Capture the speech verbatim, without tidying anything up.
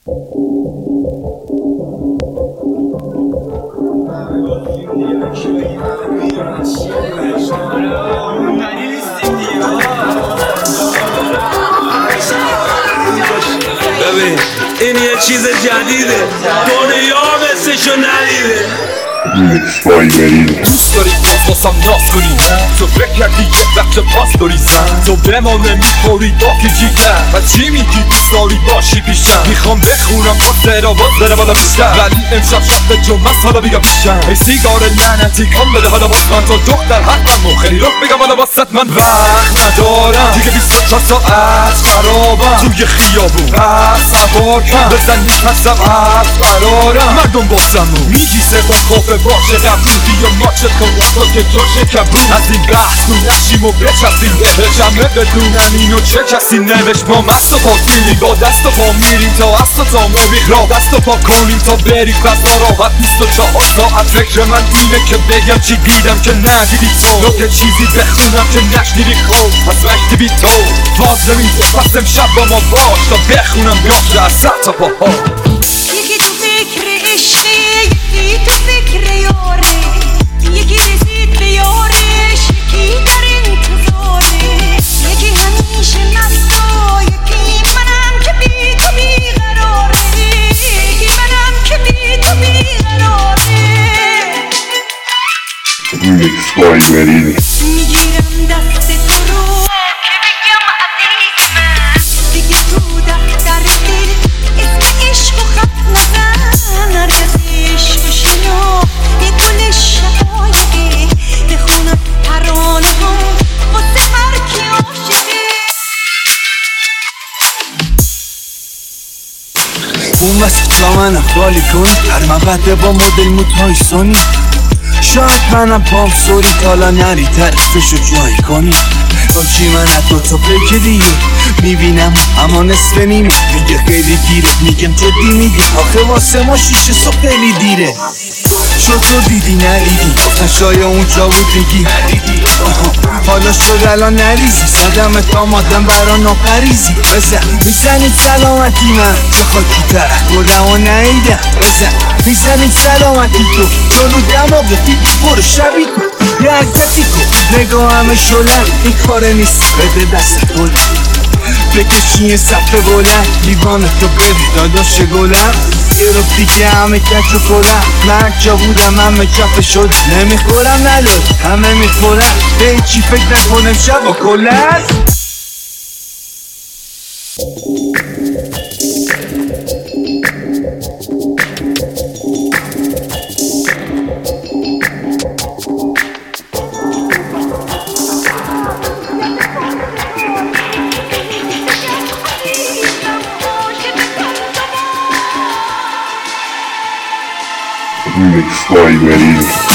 ببین این یه چیز جدیده، دنیا مثلشو ندیده. دوست داری باز باسم ناز کنی، تو فکر کردی یه وقت پاس داری زن، تو به ما نمیخوری با که جیگر و چی میگی دوست داری باشی پیشم. میخوام بخونم واسه را باز بره بالا بیشتر، ولی امشب شب جمعه است حالا بگم پیشم. ای سیگار لعنتی کن بده حالا باز من تو دختر حقم و خیلی رخ بگم حالا باست من وقت ندارم دیگه بیست و چهار ساعت خرابم توی خیابون بس سوار کن بزن میپسم از قرارم مردم باسم و میگی سبا خوفه باشه قبول بیا ماچت کن واسا که جاشه کبول از این بحث تو نشیم و بچسیم به جمعه بدونن اینو چه کسی نوشت. ما مست و پاکیلی با دست و پا میریم تا اصلا تا موبیق را دست و پا کنیم تا بریم فضا راحت بیست و چهار ساعت. فکر من اینه که بگم چی دیدم که ندیدی تو، که چیزی بخونم که نشنیدی خوب از وقتی بی تو واضح این تو پس امشب با ما باش تا بخونم گاشه از سر تا پاها. یکی تو فکر عشقه یکی تو فکر یاره، یکی رسید به یارش یکی در انتظاره، یکی همیشه مستا یکی منم که بی تو بیقراره، یکی منم که بی تو بیقراره. میگیرم دست تو رو که بگم عزیز من، دیگه تو دفتر دل اسم عشق و خط نزن، هرگز عشق و شنا یه گل شقایقه، بخونم ترانه هم واسه هر کی عاشقه. اون وسط جا منم خالی کنی، هر مبده با مدل موتای سونی، شاید منم پام سوری تالا نری طرفشو جایی کنی. با چی من حتی تو پیک دیگه میبینم اما نصف نیمه، میگه خیلی دیره میگم جدی میگه آخه واسه ما شیشه صبح خیلی دیره. شد تو دیدی نریدی گفتن شاید اونجا بود میگی ندیدی، حالا شد الان نریزی زدمت آمادم برا ناپریزی. بزن میزنید سلامتی من چه خاکی تر گلم و نهیدم، بزن میزنید سلامتی تو جلو دماغتی برو شبی کن یه عدتی کن نگاه همه شلم این کاره نیست بده دست گلم بکشی یه صفحه بلند لیوان تو ببین داداش گلم یه رو دیگه همه کچ و کلم من جا بودم همه کف شد نمیخورم ندار همه میخورم به این چی فکر نکنم شب و کلم. Mixed by Marine.